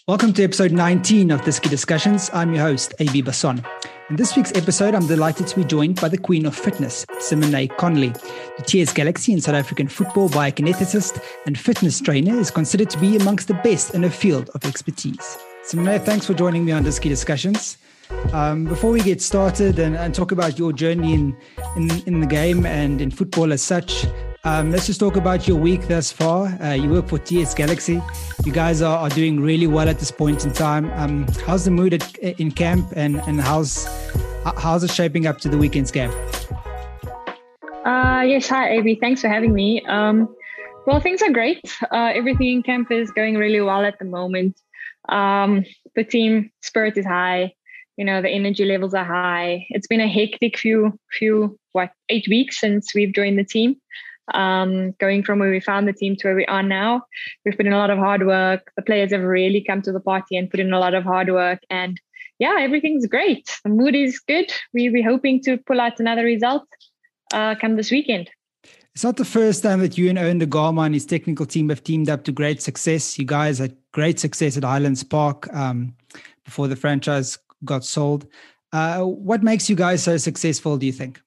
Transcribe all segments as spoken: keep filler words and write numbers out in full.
Welcome to episode nineteen of Diski Discussions. I'm your host, A B Basson. In this week's episode, I'm delighted to be joined by the Queen of Fitness, Simone Connolly. The T S Galaxy in South African football biokineticist and fitness trainer is considered to be amongst the best in her field of expertise. Simone, thanks for joining me on Diski Discussions. Um, before we get started and, and talk about your journey in, in, in the game and in football as such, Um, let's just talk about your week thus far. Uh, you work for T S Galaxy. You guys are, are doing really well at this point in time. Um, how's the mood at, in camp, and, and how's how's it shaping up to the weekend's game? Uh, yes, hi, A B. Thanks for having me. Um, well, things are great. Uh, everything in camp is going really well at the moment. Um, the team spirit is high. You know, the energy levels are high. It's been a hectic few, few what, eight weeks since we've joined the team. Um, going from where we found the team to where we are now. We've put in a lot of hard work. The players have really come to the party and put in a lot of hard work. And yeah, everything's great. The mood is good. We, we're hoping to pull out another result uh, come this weekend. It's not the first time that you and Owen Da Gama and his technical team have teamed up to great success. You guys had great success at Highlands Park um, before the franchise got sold. Uh, what makes you guys so successful, do you think?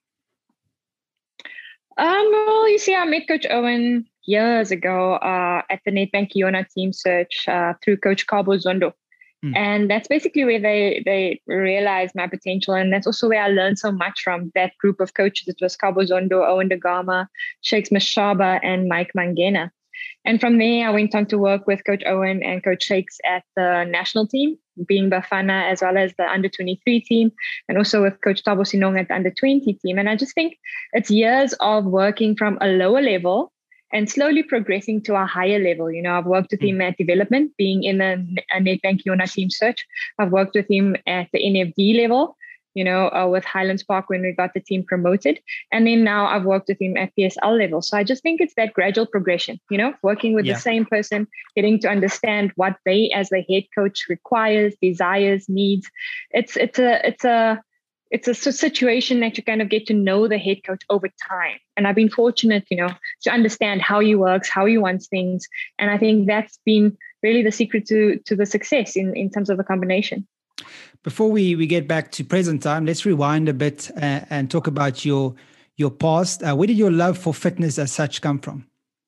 Um, well, you see, I met Coach Owen years ago uh, at the Nedbank Iona team search uh, through Coach Cabo Zondo. Mm. And that's basically where they, they realized my potential. And that's also where I learned so much from that group of coaches. It was Cabo Zondo, Owen Da Gama, Shakes Mashaba, and Mike Mangena. And from there, I went on to work with Coach Owen and Coach Shakes at the national team, being Bafana, as well as the under twenty-three team, and also with Coach Thabo Sinong at the under twenty team. And I just think it's years of working from a lower level and slowly progressing to a higher level. You know, I've worked with him at development, being in a, a Nedbank Iona team search. I've worked with him at the N F D level, you know, uh, with Highlands Park when we got the team promoted. And then now I've worked with him at P S L level. So I just think it's that gradual progression, you know, working with yeah. the same person, getting to understand what they as the head coach requires, desires, needs. It's it's a it's a it's a situation that you kind of get to know the head coach over time. And I've been fortunate, you know, to understand how he works, how he wants things. And I think that's been really the secret to to the success in, in terms of the combination. Before we, we get back to present time, let's rewind a bit uh, and talk about your your past. Uh, where did your love for fitness as such come from?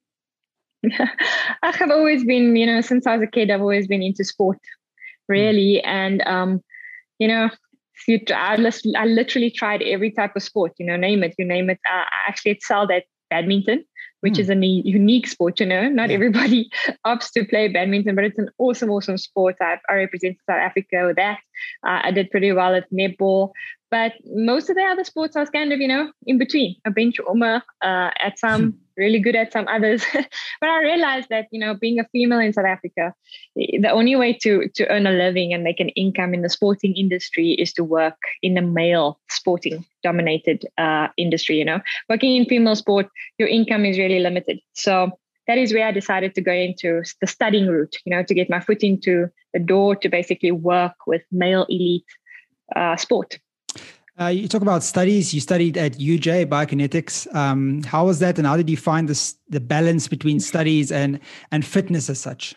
I have always been, you know, since I was a kid, I've always been into sport, really. Mm. And, um, you know, I literally tried every type of sport, you know, name it, you name it. I actually excelled at badminton, which mm. is a unique sport, you know, not yeah. everybody opts to play badminton, but it's an awesome, awesome sport. I, I represent South Africa with that. Uh, I did pretty well at netball, but most of the other sports I was kind of, you know, in between, a bench warmer uh, at some, really good at some others. But I realized that, you know, being a female in South Africa, the only way to, to earn a living and make an income in the sporting industry is to work in a male sporting dominated uh, industry, you know. Working in female sport, your income is really limited. So that is where I decided to go into the studying route, you know, to get my foot into the door to basically work with male elite uh, sport. Uh, you talk about studies. You studied at U J biokinetics. Um, how was that, and how did you find this, the balance between studies and and fitness as such?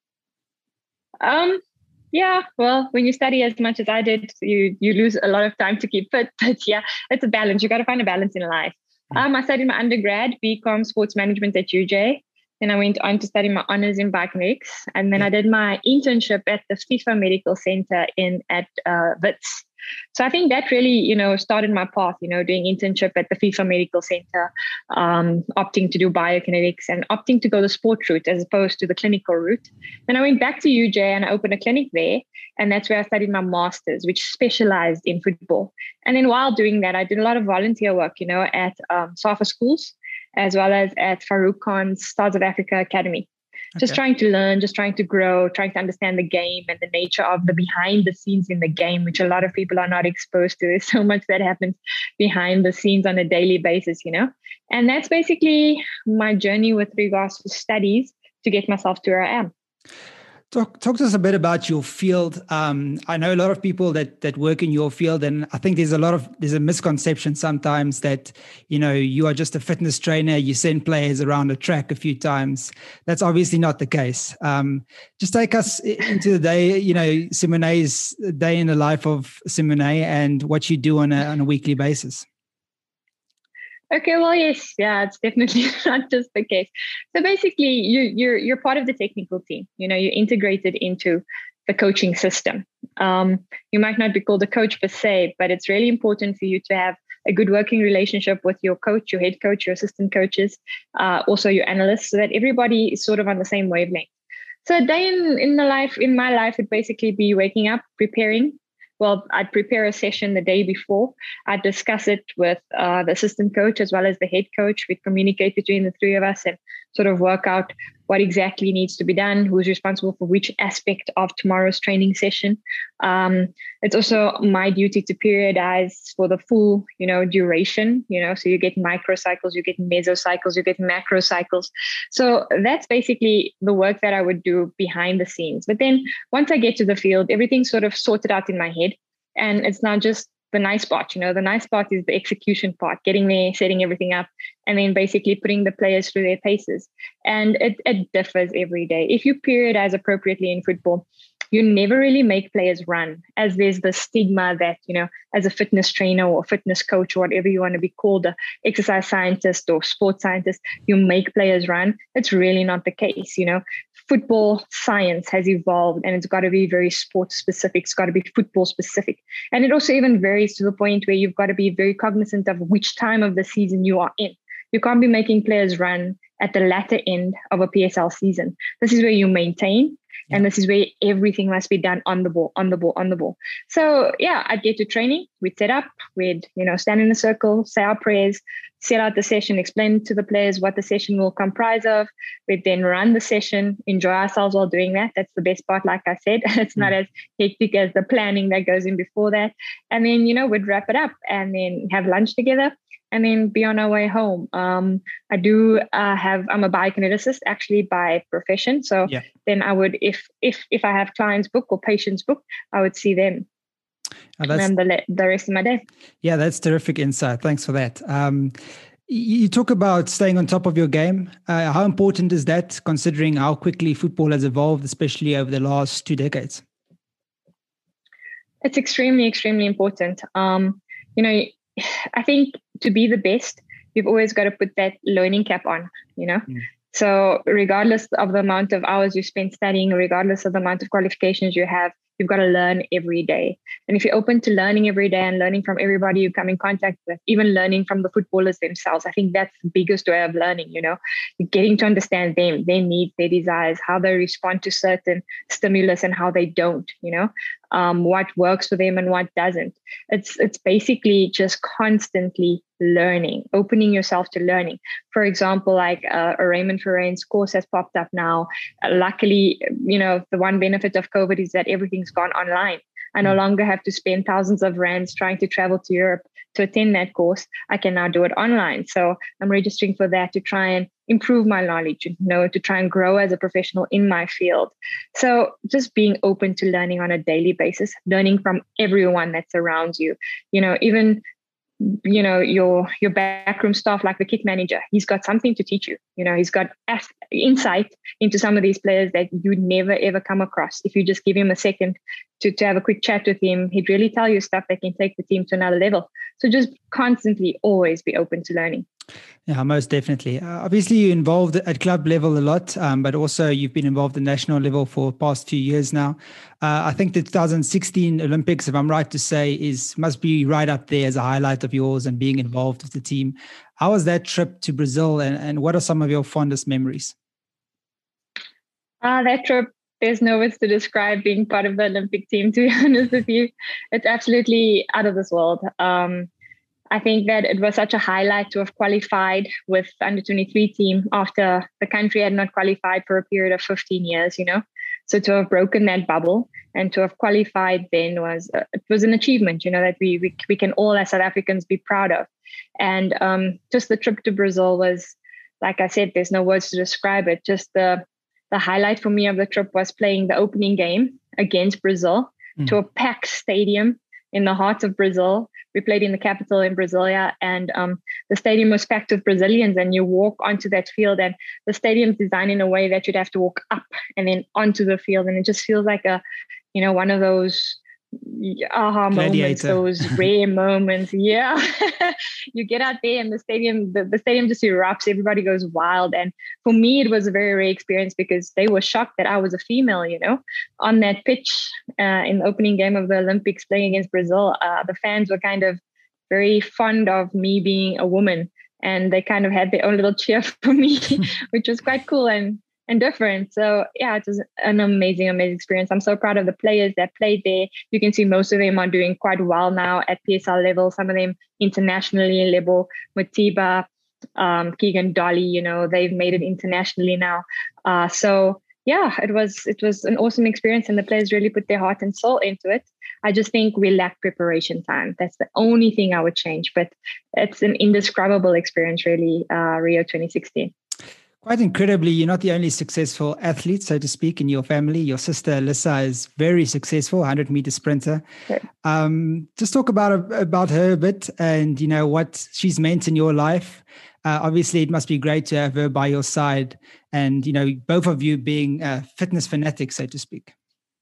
Um, yeah, well, when you study as much as I did, you you lose a lot of time to keep fit. But yeah, it's a balance. You got to find a balance in life. Um, I studied my undergrad, B Com Sports Management at U J. Then I went on to study my honors in biokinetics, and then I did my internship at the FIFA Medical Center in at uh, Wits. So I think that really, you know, started my path, you know, doing internship at the FIFA Medical Center, um, opting to do biokinetics and opting to go the sport route as opposed to the clinical route. Then I went back to U J and I opened a clinic there. And that's where I studied my master's, which specialized in football. And then while doing that, I did a lot of volunteer work, you know, at um, SAFA schools, as well as at Farouk Khan's Stars of Africa Academy. Just okay. trying to learn, just trying to grow, trying to understand the game and the nature of the behind the scenes in the game, which a lot of people are not exposed to. There's so much that happens behind the scenes on a daily basis, you know. And that's basically my journey with regards to studies to get myself to where I am. Talk, talk to us a bit about your field. Um, I know a lot of people that that work in your field, and I think there's a lot of there's a misconception sometimes that, you know, you are just a fitness trainer. You send players around a track a few times. That's obviously not the case. Um, just take us into the day, you know, Simone's day in the life of Simone and what you do on a on a weekly basis. Okay, well, yes, yeah, it's definitely not just the case. So basically, you, you're you're part of the technical team. You know, you're integrated into the coaching system. Um, you might not be called a coach per se, but it's really important for you to have a good working relationship with your coach, your head coach, your assistant coaches, uh, also your analysts, so that everybody is sort of on the same wavelength. So a day in in the life in my life would basically be waking up, preparing. Well, I'd prepare a session the day before. I'd discuss it with uh, the assistant coach as well as the head coach. We'd communicate between the three of us and sort of work out what exactly needs to be done, who's responsible for which aspect of tomorrow's training session. Um, it's also my duty to periodize for the full, you know, duration, you know, so you get microcycles, you get mesocycles, you get macrocycles. So that's basically the work that I would do behind the scenes. But then once I get to the field, everything's sort of sorted out in my head. And it's not just the nice part, you know, the nice part is the execution part, getting there, setting everything up, and then basically putting the players through their paces. And it, it differs every day. If you periodize appropriately in football, you never really make players run, as there's the stigma that, you know, as a fitness trainer or fitness coach or whatever you want to be called, a exercise scientist or sports scientist, you make players run. It's really not the case, you know. Football science has evolved and it's got to be very sports specific. It's got to be football specific. And it also even varies to the point where you've got to be very cognizant of which time of the season you are in. You can't be making players run at the latter end of a P S L season. This is where you maintain. Yeah. And this is where everything must be done on the ball, on the ball, on the ball. So yeah, I'd get to training. We'd set up. We'd, you know, stand in a circle, say our prayers, set out the session, explain to the players what the session will comprise of. We'd then run the session, enjoy ourselves while doing that. That's the best part, like I said. It's not as hectic as the planning that goes in before that. And then, you know, we'd wrap it up and then have lunch together. And then be on our way home. Um, I do uh, have, I'm a biokineticist actually by profession. So yeah. then I would, if if if I have clients book or patients book, I would see them. Oh, and then the, the rest of my day. Yeah, that's terrific insight. Thanks for that. Um, you talk about staying on top of your game. Uh, how important is that considering how quickly football has evolved, especially over the last two decades? It's extremely, extremely important. Um, you know, I think to be the best, you've always got to put that learning cap on, you know? Mm. So regardless of the amount of hours you spend studying, regardless of the amount of qualifications you have, you've got to learn every day. And if you're open to learning every day and learning from everybody you come in contact with, even learning from the footballers themselves, I think that's the biggest way of learning, you know, getting to understand them, their needs, their desires, how they respond to certain stimulus and how they don't, you know, um, what works for them and what doesn't. It's, it's basically just constantly learning, opening yourself to learning. For example, like uh, a Raymond Ferrain's course has popped up now. Uh, luckily, you know, the one benefit of COVID is that everything's gone online. I no longer have to spend thousands of rands trying to travel to Europe to attend that course. I can now do it online. So I'm registering for that to try and improve my knowledge, you know, to try and grow as a professional in my field. So just being open to learning on a daily basis, learning from everyone that's around you, you know, even you know, your your backroom staff, like the kit manager, he's got something to teach you. You know, he's got insight into some of these players that you'd never, ever come across. If you just give him a second to, to have a quick chat with him, he'd really tell you stuff that can take the team to another level. So just constantly always be open to learning. Yeah, most definitely. Uh, obviously, you're involved at club level a lot, um, but also you've been involved at national level for the past few years now. Uh, I think the two thousand sixteen Olympics, if I'm right to say, is must be right up there as a highlight of yours and being involved with the team. How was that trip to Brazil, and, and what are some of your fondest memories? Uh, that trip, there's no words to describe being part of the Olympic team, to be honest with you. It's absolutely out of this world. Um, I think that it was such a highlight to have qualified with the under twenty-three team after the country had not qualified for a period of fifteen years, you know. So to have broken that bubble and to have qualified then was, uh, it was an achievement, you know, that we, we we can all as South Africans be proud of. And um, just the trip to Brazil was, like I said, there's no words to describe it. Just the the highlight for me of the trip was playing the opening game against Brazil mm. to a packed stadium in the heart of Brazil. We played in the capital in Brasilia, and um, the stadium was packed with Brazilians, and you walk onto that field, and the stadium's designed in a way that you'd have to walk up and then onto the field. And it just feels like a, you know, one of those aha moments, those rare moments. Yeah. You get out there and the stadium, the, the stadium just erupts. Everybody goes wild. And for me, it was a very rare experience because they were shocked that I was a female, you know, on that pitch uh, in the opening game of the Olympics playing against Brazil. Uh, the fans were kind of very fond of me being a woman, and they kind of had their own little cheer for me, which was quite cool and and different. So yeah, it was an amazing, amazing experience. I'm so proud of the players that played there. You can see most of them are doing quite well now at P S L level, some of them internationally level. Matiba, um, Keegan Dolly, you know, they've made it internationally now. Uh, so yeah, it was it was an awesome experience, and the players really put their heart and soul into it. I just think we lack preparation time. That's the only thing I would change, but it's an indescribable experience, really, uh, Rio twenty sixteen. Quite incredibly, you're not the only successful athlete, so to speak, in your family. Your sister, Alyssa, is very successful, one hundred meter sprinter. Okay. Um, just talk about, about her a bit and, you know, what she's meant in your life. Uh, obviously, it must be great to have her by your side and, you know, both of you being uh, fitness fanatics, so to speak.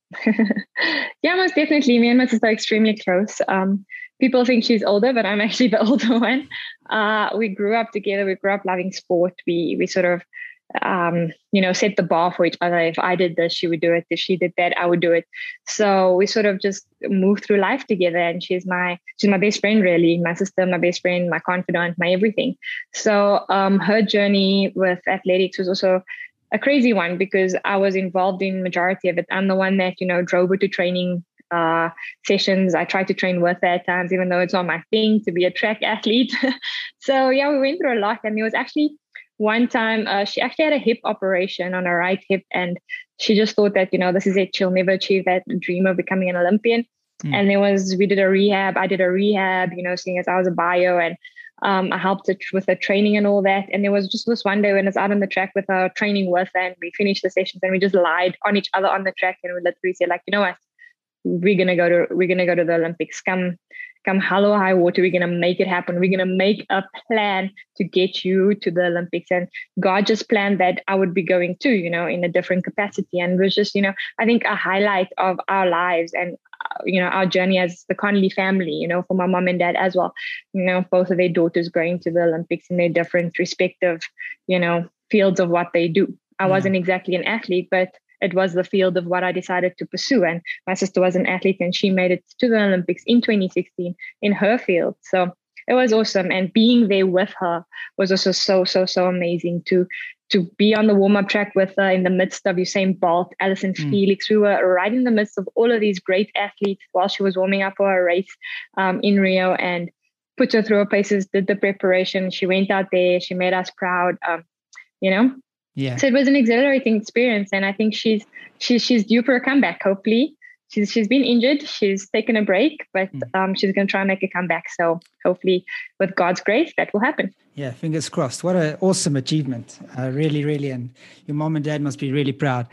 Yeah, most definitely. Me and my sister are extremely close. Um, people think she's older, but I'm actually the older one. Uh, we grew up together. We grew up loving sport. We we sort of, um, you know, set the bar for each other. If I did this, she would do it. If she did that, I would do it. So we sort of just moved through life together. And she's my she's my best friend, really. My sister, my best friend, my confidant, my everything. So um, her journey with athletics was also a crazy one because I was involved in majority of it. I'm the one that, you know, drove her to training uh, sessions. I tried to train with her at times, even though it's not my thing to be a track athlete. So yeah, we went through a lot. And there was actually one time uh, she actually had a hip operation on her right hip. And she just thought that, you know, this is it. She'll never achieve that dream of becoming an Olympian. Mm. And there was, we did a rehab. I did a rehab, you know, seeing as I was a bio, and Um, I helped it with her training and all that. And there was just this one day when I was out on the track with her, training with her, and we finished the sessions and we just lied on each other on the track. And we literally said, like, you know what, we're gonna go to we're gonna go to the Olympics. Come, come hell or high water, we're gonna make it happen. We're gonna make a plan to get you to the Olympics. And God just planned that I would be going too, you know, in a different capacity. And it was just, you know, I think a highlight of our lives and you know, our journey as the Connolly family, you know, for my mom and dad as well, you know, both of their daughters going to the Olympics in their different respective, you know, fields of what they do. I yeah. wasn't exactly an athlete, but it was the field of what I decided to pursue. And my sister was an athlete and she made it to the Olympics in twenty sixteen in her field. So it was awesome. And being there with her was also so, so, so amazing to to be on the warm-up track with her in the midst of Usain Bolt, Allyson mm. Felix. We were right in the midst of all of these great athletes while she was warming up for her race um, in Rio, and put her through her paces, did the preparation. She went out there. She made us proud, um, you know? Yeah. So it was an exhilarating experience. And I think she's she's, she's due for a comeback, hopefully. She's she's been injured. She's taken a break, but um, she's going to try and make a comeback. So hopefully, with God's grace, that will happen. Yeah, fingers crossed. What an awesome achievement! Uh, really, really, and your mom and dad must be really proud.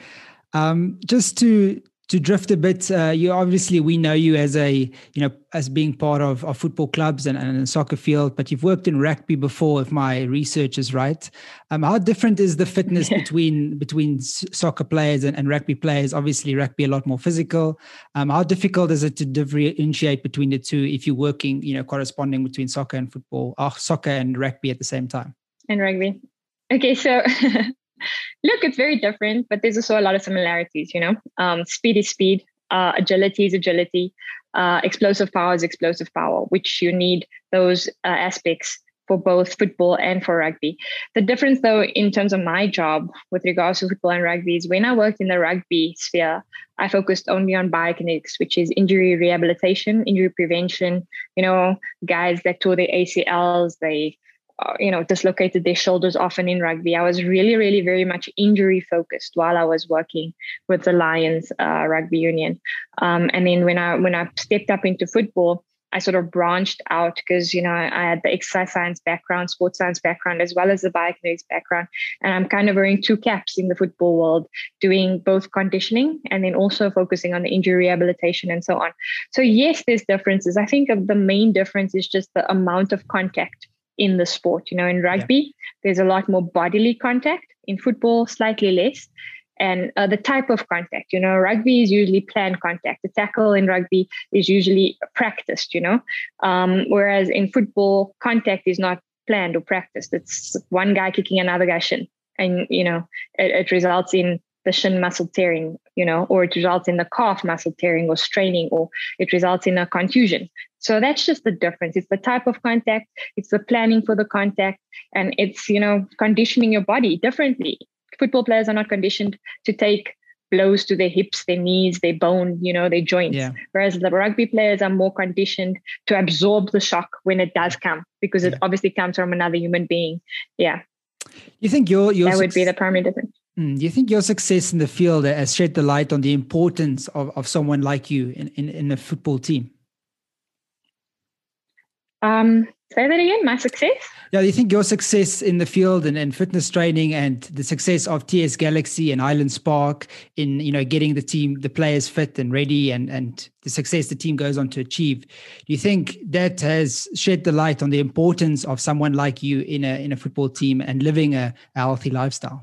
Um, just to to drift a bit, uh, you obviously we know you as a you know as being part of, of football clubs and, and a soccer field, but you've worked in rugby before, if my research is right. Um, how different is the fitness yeah. between between soccer players and, and rugby players? Obviously, rugby a lot more physical. Um, how difficult is it to differentiate between the two if you're working, you know, corresponding between soccer and football, or soccer and rugby at the same time? And rugby. Okay, so. Look, it's very different, but there's also a lot of similarities, you know. Um, speed is speed, uh, agility is agility, uh, explosive power is explosive power, which you need those uh, aspects for both football and for rugby. The difference, though, in terms of my job with regards to football and rugby is when I worked in the rugby sphere, I focused only on biokinetics, which is injury rehabilitation, injury prevention, you know, guys that tore their A C Ls, they Uh, you know, dislocated their shoulders often in rugby. I was really, really very much injury focused while I was working with the Lions uh, Rugby Union. Um, and then when I when I stepped up into football, I sort of branched out because, you know, I, I had the exercise science background, sports science background, as well as the biokinetics background. And I'm kind of wearing two caps in the football world, doing both conditioning and then also focusing on the injury rehabilitation and so on. So yes, there's differences. I think of the main difference is just the amount of contact in the sport. You know, in rugby, yeah. there's a lot more bodily contact. In football, slightly less. And uh, the type of contact, you know, rugby is usually planned contact. The tackle in rugby is usually practiced, you know, um, whereas in football, contact is not planned or practiced. It's one guy kicking another guy shin. And, you know, it, it results in the shin muscle tearing, you know, or it results in the calf muscle tearing or straining, or it results in a contusion. So that's just the difference. It's the type of contact, it's the planning for the contact, and it's, you know, conditioning your body differently. Football players are not conditioned to take blows to their hips, their knees, their bone, you know, their joints. Yeah. Whereas the rugby players are more conditioned to absorb the shock when it does come, because yeah. it obviously comes from another human being. Yeah. You think your, your that would be the primary difference. Do you think your success in the field has shed the light on the importance of, of someone like you in, in, in a football team? Um, say that again, my success? Yeah, you think your success in the field and, and fitness training, and the success of T S Galaxy and Highland Spark in, you know, getting the team, the players fit and ready, and, and the success the team goes on to achieve, do you think that has shed the light on the importance of someone like you in a in a football team and living a, a healthy lifestyle?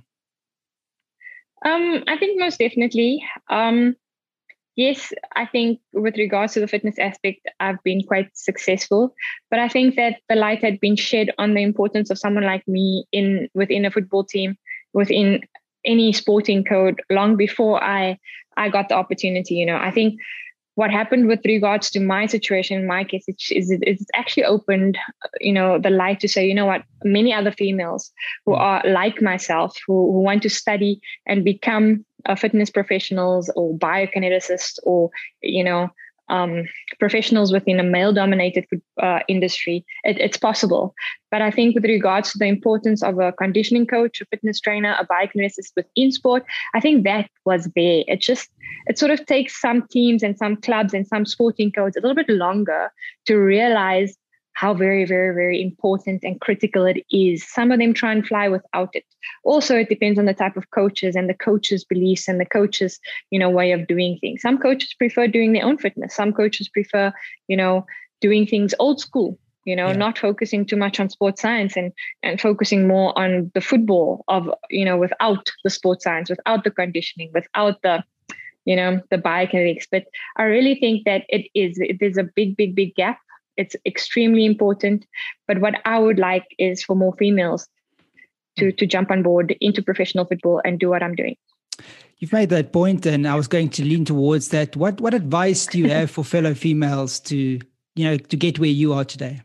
Um, I think most definitely. Um, Yes, I think with regards to the fitness aspect, I've been quite successful. But I think that the light had been shed on the importance of someone like me in within a football team, within any sporting code, long before I I got the opportunity. You know, I think what happened with regards to my situation, in my case, is it's actually opened, you know, the light to say, you know what, many other females who are like myself, who, who want to study and become uh, fitness professionals or biokineticists, or, you know, um, professionals within a male-dominated uh, industry, it, it's possible. But I think with regards to the importance of a conditioning coach, a fitness trainer, a biokineticist within sport, I think that was there. It just, it sort of takes some teams and some clubs and some sporting codes a little bit longer to realize how very, very, very important and critical it is. Some of them try and fly without it. Also, it depends on the type of coaches and the coaches' beliefs and the coaches', you know, way of doing things. Some coaches prefer doing their own fitness. Some coaches prefer, you know, doing things old school, you know, yeah. not focusing too much on sports science and, and focusing more on the football of, you know, without the sports science, without the conditioning, without the, you know, the biokinetics. But I really think that it is, there's a big, big, big gap. It's extremely important. But what I would like is for more females to, to jump on board into professional football and do what I'm doing. You've made that point, and I was going to lean towards that. What what advice do you have for fellow females to, you know, to get where you are today?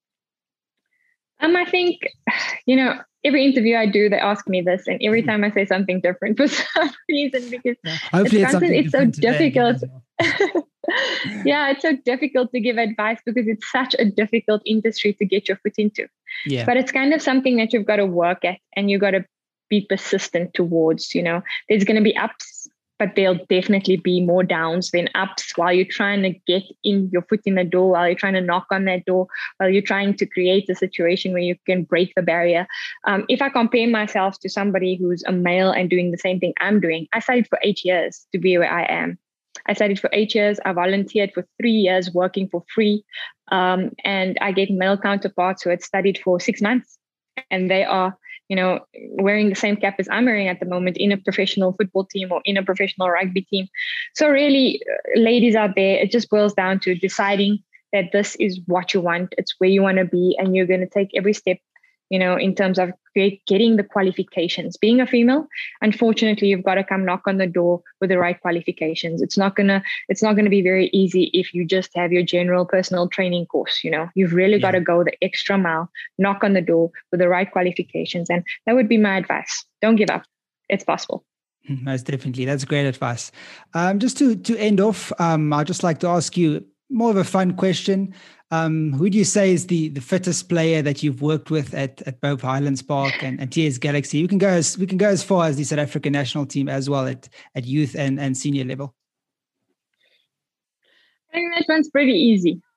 Um, I think, you know, every interview I do, they ask me this, and every time I say something different for some reason, because yeah, hopefully it's, it's, it's so difficult. Well. Yeah, it's so difficult to give advice because it's such a difficult industry to get your foot into. Yeah. But it's kind of something that you've got to work at, and you've got to be persistent towards. You know, there's going to be ups, but there'll definitely be more downs than ups while you're trying to get in your foot in the door, while you're trying to knock on that door, while you're trying to create a situation where you can break the barrier. Um, if I compare myself to somebody who's a male and doing the same thing I'm doing, I studied for eight years to be where I am. I studied for eight years. I volunteered for three years working for free. Um, and I get male counterparts who had studied for six months. And they are, you know, wearing the same cap as I'm wearing at the moment in a professional football team or in a professional rugby team. So really, ladies out there, it just boils down to deciding that this is what you want. It's where you want to be. And you're going to take every step, you know, in terms of create, getting the qualifications. Being a female, unfortunately, you've got to come knock on the door with the right qualifications. It's not gonna, it's not gonna be very easy if you just have your general personal training course. You know, you've really yeah. got to go the extra mile, knock on the door with the right qualifications, and that would be my advice. Don't give up. It's possible. Most definitely, that's great advice. Um, just to to end off, um, I'd just like to ask you more of a fun question. Um, who do you say is the, the fittest player that you've worked with at, at both Highland Spark and, and T S Galaxy? We can go as we can go as far as the South African national team as well at, at youth and, and senior level. I think that one's pretty easy.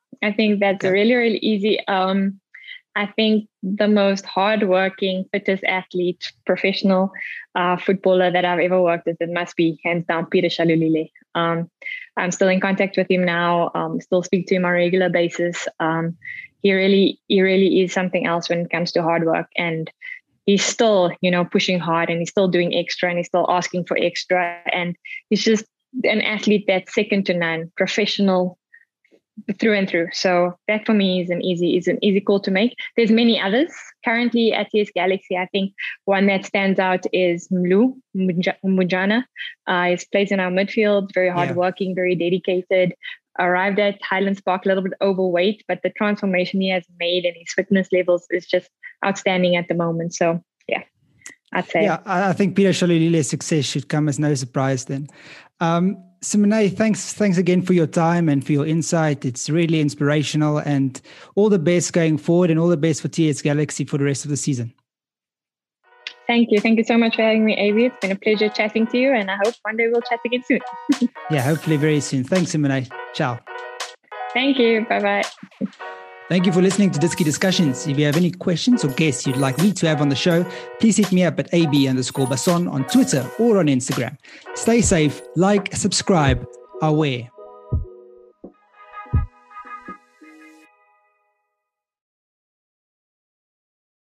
I think that's okay. really, really easy. Um, I think the most hardworking, fittest athlete, professional uh, footballer that I've ever worked with, it must be hands down Peter Shalulile. Um, I'm still in contact with him now. Um, still speak to him on a regular basis. Um, he really, he really is something else when it comes to hard work, and he's still, you know, pushing hard, and he's still doing extra, and he's still asking for extra, and he's just an athlete that's second to none, professional through and through. So that for me is an easy is an easy call to make. There's many others currently at T S Galaxy. I think one that stands out is Mlu Mujana. Uh, he plays in our midfield, very hardworking, yeah. very dedicated. Arrived at Highlands Park a little bit overweight, but the transformation he has made and his fitness levels is just outstanding at the moment. So yeah, I'd say. Yeah, I think Peter Shalulile's success should come as no surprise then. Um, Simone, thanks thanks again for your time and for your insight. It's really inspirational, and all the best going forward, and all the best for T S Galaxy for the rest of the season. Thank you. Thank you so much for having me, Avi. It's been a pleasure chatting to you, and I hope one day we'll chat again soon. Yeah, hopefully very soon. Thanks, Simone. Ciao. Thank you. Bye-bye. Thank you for listening to Diski Discussions. If you have any questions or guests you'd like me to have on the show, please hit me up at A B underscore Basson on Twitter or on Instagram. Stay safe, like, subscribe, aware.